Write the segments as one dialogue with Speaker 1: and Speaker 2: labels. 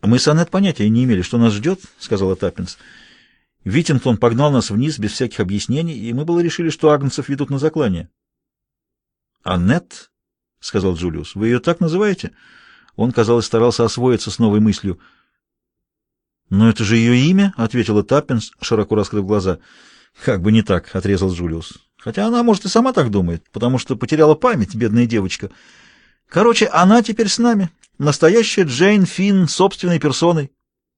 Speaker 1: «Мы с Аннет понятия не имели, что нас ждет», — сказала Таппинс. «Витингтон погнал нас вниз без всяких объяснений, и мы было решили, что агнцев ведут на заклание». «Аннет?» — сказал Джулиус. «Вы ее так называете?» Он, казалось, старался освоиться с новой мыслью. «Но это же ее имя», — ответила Таппинс, широко раскрыв глаза. «Как бы не так», — отрезал Джулиус. «Хотя она, может, и сама так думает, потому что потеряла память, бедная девочка. Короче, она теперь с нами. Настоящая Джейн Финн собственной персоной».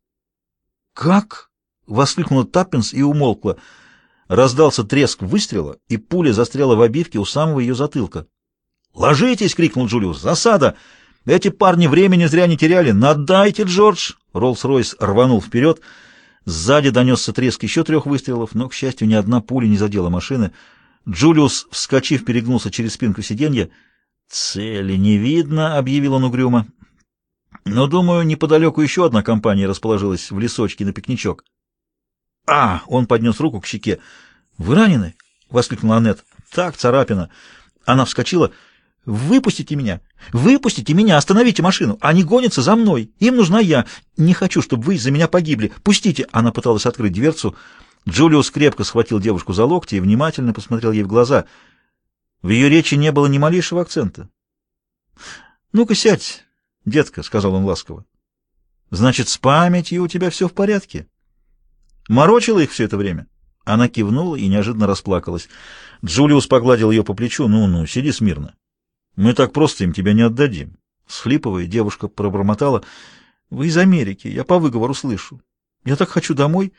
Speaker 1: «Как?» — воскликнула Таппинс и умолкла. Раздался треск выстрела, и пуля застряла в обивке у самого ее затылка. «Ложитесь!» — крикнул Джулиус. «Засада! Эти парни времени зря не теряли! Надайте, Джордж!» Роллс-Ройс рванул вперед. Сзади донесся треск еще 3 выстрелов, но, к счастью, ни одна пуля не задела машины. Джулиус, вскочив, перегнулся через спинку сиденья. «Цели не видно», — объявил он угрюмо. «Но, думаю, неподалеку еще одна компания расположилась в лесочке на пикничок». «А!» — он поднес руку к щеке. «Вы ранены?» — воскликнула Аннет. «Так, царапина». Она вскочила. «Выпустите меня! Выпустите меня! Остановите машину! Они гонятся за мной! Им нужна я! Не хочу, чтобы вы из-за меня погибли! Пустите!» Она пыталась открыть дверцу. Джулиус крепко схватил девушку за локти и внимательно посмотрел ей в глаза. В ее речи не было ни малейшего акцента. «Ну-ка сядь, детка», — сказал он ласково. «Значит, с памятью у тебя все в порядке? Морочила их все это время?» Она кивнула и неожиданно расплакалась. Джулиус погладил ее по плечу. «Ну-ну, сиди смирно. Мы так просто им тебя не отдадим». Схлипывая, девушка пробормотала. «Вы из Америки, я по выговору слышу. Я так хочу домой».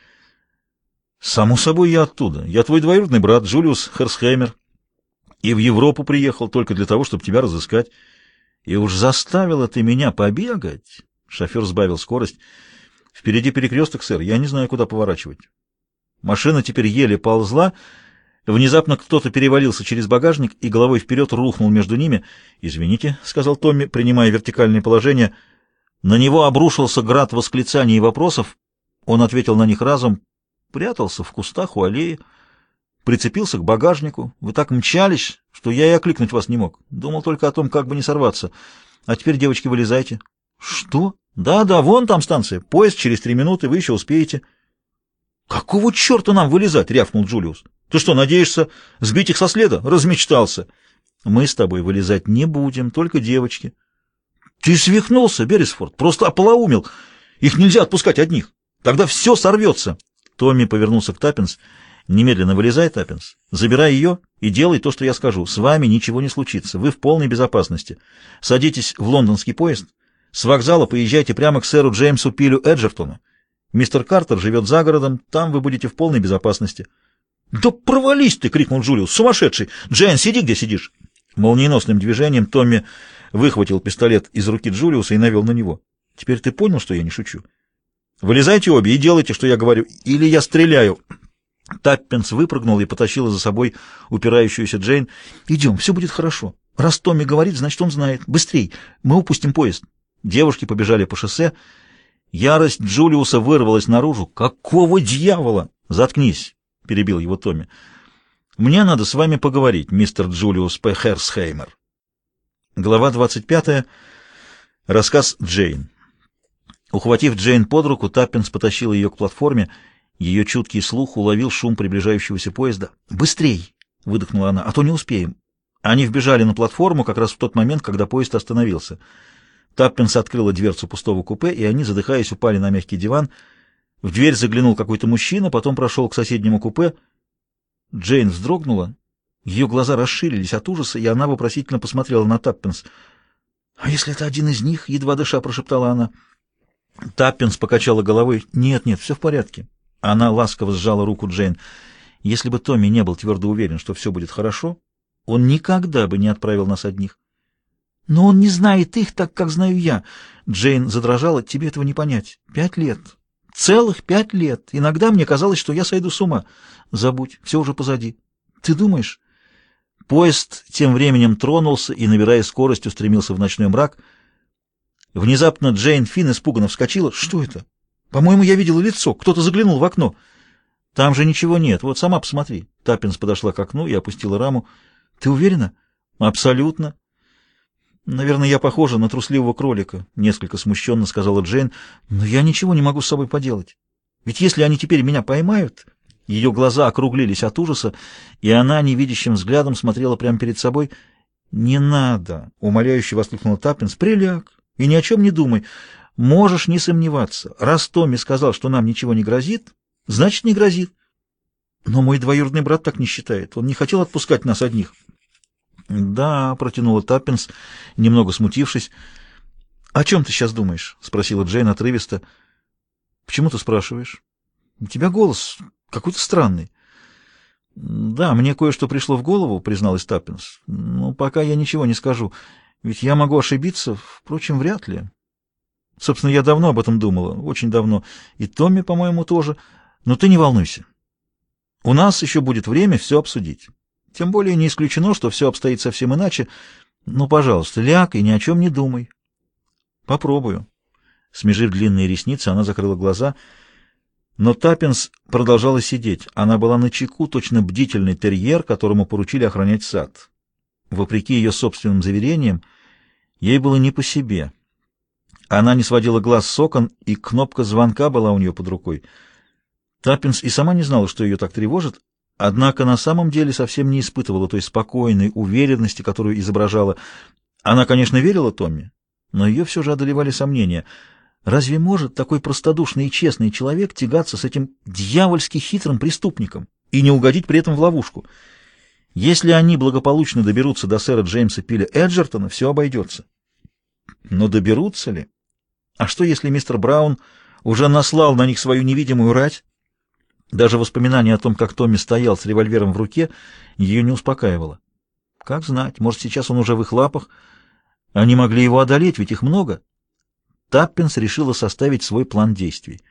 Speaker 1: «Само собой, я оттуда. Я твой двоюродный брат, Джулиус Херсхеймер. И в Европу приехал только для того, чтобы тебя разыскать. И уж заставила ты меня побегать». Шофер сбавил скорость. «Впереди перекресток, сэр. Я не знаю, куда поворачивать». Машина теперь еле ползла. Внезапно кто-то перевалился через багажник и головой вперед рухнул между ними. «Извините», — сказал Томми, принимая вертикальное положение. На него обрушился град восклицаний и вопросов. Он ответил на них разом. Прятался в кустах у аллеи. Прицепился к багажнику. Вы так мчались, что я и окликнуть вас не мог. Думал только о том, как бы не сорваться. А теперь, девочки, вылезайте». «Что?» «Да-да, вон там станция. Поезд через 3 минуты, вы еще успеете». «Какого черта нам вылезать?» — рявкнул Джулиус. «Ты что, надеешься сбить их со следа? Размечтался». «Мы с тобой вылезать не будем, только девочки». «Ты свихнулся, Беррисфорд, просто ополоумел. Их нельзя отпускать одних. Тогда все сорвется». Томми повернулся к Таппинс. «Немедленно вылезай, Таппинс. Забирай ее и делай то, что я скажу. С вами ничего не случится. Вы в полной безопасности. Садитесь в лондонский поезд. С вокзала поезжайте прямо к сэру Джеймсу Пилю Эджертону. Мистер Картер живет за городом, там вы будете в полной безопасности». «Да провались ты!» — крикнул Джулиус. «Сумасшедший! Джейн, сиди, где сидишь!» Молниеносным движением Томми выхватил пистолет из руки Джулиуса и навел на него. «Теперь ты понял, что я не шучу? Вылезайте обе и делайте, что я говорю, или я стреляю!» Таппинс выпрыгнул и потащила за собой упирающуюся Джейн. «Идем, все будет хорошо. Раз Томми говорит, значит, он знает. Быстрей! Мы упустим поезд!» Девушки побежали по шоссе. Ярость Джулиуса вырвалась наружу. «Какого дьявола?» «Заткнись!» — перебил его Томми. «Мне надо с вами поговорить, мистер Джулиус П. Херсхеймер». Глава 25. Рассказ Джейн. Ухватив Джейн под руку, Таппинс потащил ее к платформе. Ее чуткий слух уловил шум приближающегося поезда. «Быстрей!» — выдохнула она, — «а то не успеем». Они вбежали на платформу как раз в тот момент, когда поезд остановился. Таппинс открыла дверцу пустого купе, и они, задыхаясь, упали на мягкий диван. В дверь заглянул какой-то мужчина, потом прошел к соседнему купе. Джейн вздрогнула. Ее глаза расширились от ужаса, и она вопросительно посмотрела на Таппинс. «А если это один из них?» — едва дыша прошептала она. Таппинс покачала головой. «Нет, нет, все в порядке». Она ласково сжала руку Джейн. «Если бы Томми не был твердо уверен, что все будет хорошо, он никогда бы не отправил нас одних». «Но он не знает их так, как знаю я». Джейн задрожала. «Тебе этого не понять. 5 лет. Целых 5 лет. Иногда мне казалось, что я сойду с ума. Забудь, все уже позади. Ты думаешь?» Поезд тем временем тронулся и, набирая скорость, устремился в ночной мрак. Внезапно Джейн Финн испуганно вскочила. «Что это? По-моему, я видела лицо. Кто-то заглянул в окно». «Там же ничего нет. Вот сама посмотри». Таппинс подошла к окну и опустила раму. «Ты уверена?» «Абсолютно». «Наверное, я похожа на трусливого кролика», — несколько смущенно сказала Джейн, «но я ничего не могу с собой поделать. Ведь если они теперь меня поймают...» Ее глаза округлились от ужаса, и она невидящим взглядом смотрела прямо перед собой. «Не надо!» — умоляюще воскликнула Таппинс. «Приляг и ни о чем не думай. Можешь не сомневаться. Раз Томми сказал, что нам ничего не грозит, значит, не грозит. Но мой двоюродный брат так не считает. Он не хотел отпускать нас одних». «Да», — протянула Таппинс, немного смутившись. «О чем ты сейчас думаешь?» — спросила Джейн отрывисто. «Почему ты спрашиваешь? У тебя голос какой-то странный». «Да, мне кое-что пришло в голову», — призналась Таппинс. «Но пока я ничего не скажу. Ведь я могу ошибиться, впрочем, вряд ли. Собственно, я давно об этом думала, очень давно. И Томми, по-моему, тоже. Но ты не волнуйся. У нас еще будет время все обсудить. Тем более не исключено, что все обстоит совсем иначе. Ну, пожалуйста, ляг и ни о чем не думай». «Попробую». Смежив длинные ресницы, она закрыла глаза. Но Таппинс продолжала сидеть. Она была начеку, точно бдительный терьер, которому поручили охранять сад. Вопреки ее собственным заверениям, ей было не по себе. Она не сводила глаз с окон, и кнопка звонка была у нее под рукой. Таппинс и сама не знала, что ее так тревожит, однако на самом деле совсем не испытывала той спокойной уверенности, которую изображала. Она, конечно, верила Томми, но ее все же одолевали сомнения. Разве может такой простодушный и честный человек тягаться с этим дьявольски хитрым преступником и не угодить при этом в ловушку? Если они благополучно доберутся до сэра Джеймса Пиля Эджертона, все обойдется. Но доберутся ли? А что, если мистер Браун уже наслал на них свою невидимую рать? Даже воспоминание о том, как Томми стоял с револьвером в руке, ее не успокаивало. Как знать, может, сейчас он уже в их лапах. Они могли его одолеть, ведь их много. Таппинс решила составить свой план действий.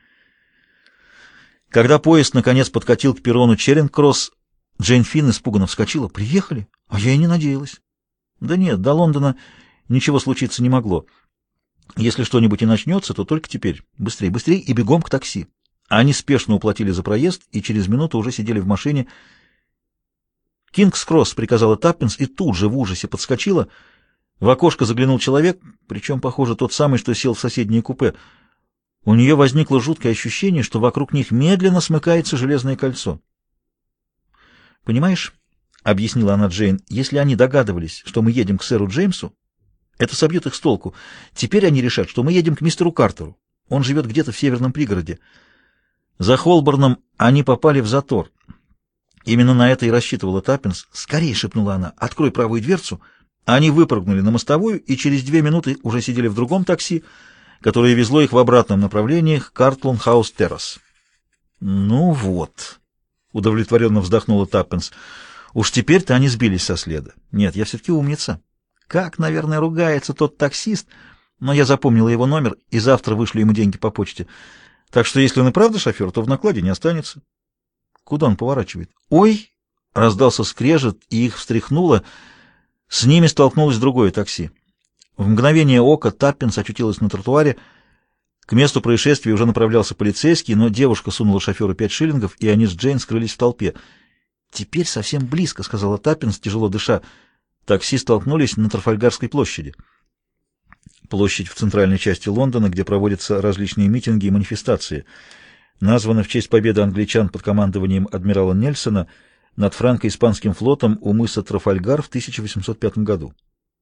Speaker 1: Когда поезд наконец подкатил к перрону Черинг-Кросс, Джейн Финн испуганно вскочила. «Приехали? А я и не надеялась». «Да нет, до Лондона ничего случиться не могло. Если что-нибудь и начнется, то только теперь. Быстрее, быстрее и бегом к такси». Они спешно уплатили за проезд и через минуту уже сидели в машине. «Кингс-Кросс», — приказала Таппинс, и тут же в ужасе подскочила. В окошко заглянул человек, причем, похоже, тот самый, что сел в соседнее купе. У нее возникло жуткое ощущение, что вокруг них медленно смыкается железное кольцо. «Понимаешь», — объяснила она Джейн, — «если они догадывались, что мы едем к сэру Джеймсу, это собьет их с толку. Теперь они решат, что мы едем к мистеру Картеру. Он живет где-то в северном пригороде. За Холборном они попали в затор. Именно на это и рассчитывала Таппинс. «Скорее», — шепнула она, — «открой правую дверцу». Они выпрыгнули на мостовую и через 2 минуты уже сидели в другом такси, которое везло их в обратном направлении к Картлон-хаус-террас. «Ну вот», — удовлетворенно вздохнула Таппинс, — «уж теперь-то они сбились со следа. Нет, я все-таки умница. Как, наверное, ругается тот таксист, но я запомнила его номер и завтра вышлю ему деньги по почте. Так что если он и правда шофер, то в накладе не останется». Куда он поворачивает? «Ой!» — раздался скрежет, и их встряхнуло. С ними столкнулось другое такси. В мгновение ока Таппинс очутилась на тротуаре. К месту происшествия уже направлялся полицейский, но девушка сунула шоферу 5 шиллингов, и они с Джейн скрылись в толпе. «Теперь совсем близко», — сказала Таппинс, тяжело дыша. Такси столкнулись на Трафальгарской площади. Площадь в центральной части Лондона, где проводятся различные митинги и манифестации. Названа в честь победы англичан под командованием адмирала Нельсона над франко-испанским флотом у мыса Трафальгар в 1805 году.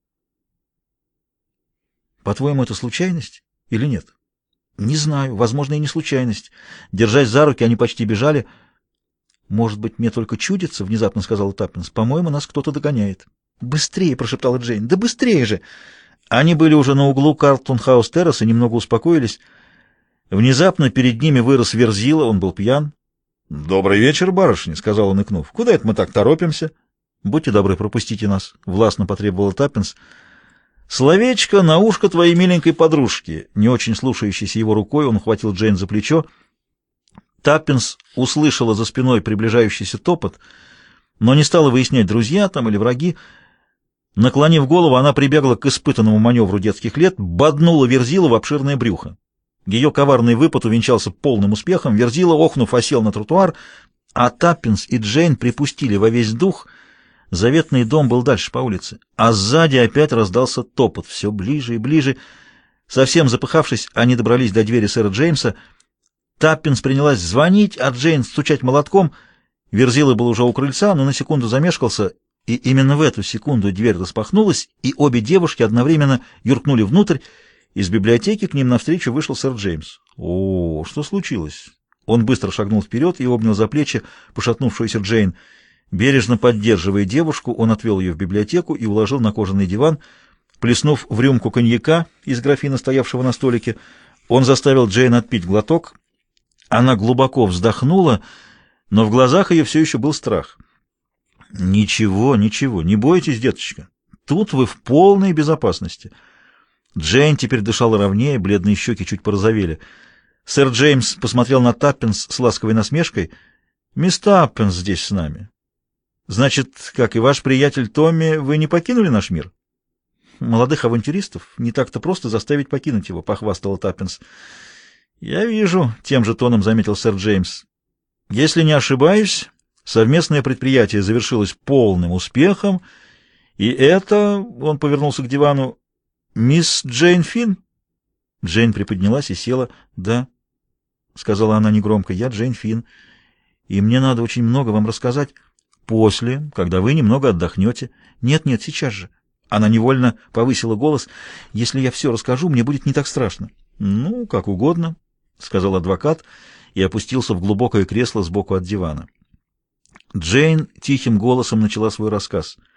Speaker 1: «По-твоему, это случайность или нет?» «Не знаю. Возможно, и не случайность. Держась за руки, они почти бежали». «Может быть, мне только чудится?» — внезапно сказала Таппинс. «По-моему, нас кто-то догоняет». «Быстрее!» — прошептала Джейн. «Да быстрее же!» Они были уже на углу Картлон-хаус-терраса и немного успокоились. Внезапно перед ними вырос Верзила, он был пьян. «Добрый вечер, барышни», — сказал он, икнув. «Куда это мы так торопимся?» «Будьте добры, пропустите нас», — властно потребовала Таппинс. «Словечко на ушко твоей миленькой подружки». Не очень слушающейся его рукой, он ухватил Джейн за плечо. Таппинс услышала за спиной приближающийся топот, но не стала выяснять, друзья там или враги. Наклонив голову, она прибегла к испытанному маневру детских лет, боднула Верзилу в обширное брюхо. Ее коварный выпад увенчался полным успехом. Верзила, охнув, осел на тротуар, а Таппинс и Джейн припустили во весь дух, Заветный дом был дальше по улице, а сзади опять раздался топот, все ближе и ближе. Совсем запыхавшись, они добрались до двери сэра Джеймса. Таппинс принялась звонить, а Джейн стучать молотком. Верзила был уже у крыльца, но на секунду замешкался, и именно в эту секунду дверь распахнулась, и обе девушки одновременно юркнули внутрь. Из библиотеки к ним навстречу вышел сэр Джеймс. «О, что случилось?» Он быстро шагнул вперед и обнял за плечи пошатнувшуюся Джейн. Бережно поддерживая девушку, он отвел ее в библиотеку и уложил на кожаный диван. Плеснув в рюмку коньяка из графина, стоявшего на столике, он заставил Джейн отпить глоток. Она глубоко вздохнула, но в глазах ее все еще был страх. «Ничего, ничего, не бойтесь, деточка. Тут вы в полной безопасности». Джейн теперь дышала ровнее, бледные щеки чуть порозовели. Сэр Джеймс посмотрел на Таппинс с ласковой насмешкой. «Мисс Таппинс здесь с нами. Значит, как и ваш приятель Томми, вы не покинули наш мир?» «Молодых авантюристов не так-то просто заставить покинуть его», — похвастала Таппинс. «Я вижу», — тем же тоном заметил сэр Джеймс. «Если не ошибаюсь, совместное предприятие завершилось полным успехом, и это...» — он повернулся к дивану. «Мисс Джейн Финн?» Джейн приподнялась и села. «Да», — сказала она негромко, — «я Джейн Финн, и мне надо очень много вам рассказать. После, когда вы немного отдохнете». «Нет, сейчас же». Она невольно повысила голос. «Если я все расскажу, мне будет не так страшно». «Ну, как угодно», — сказал адвокат и опустился в глубокое кресло сбоку от дивана. Джейн тихим голосом начала свой рассказ.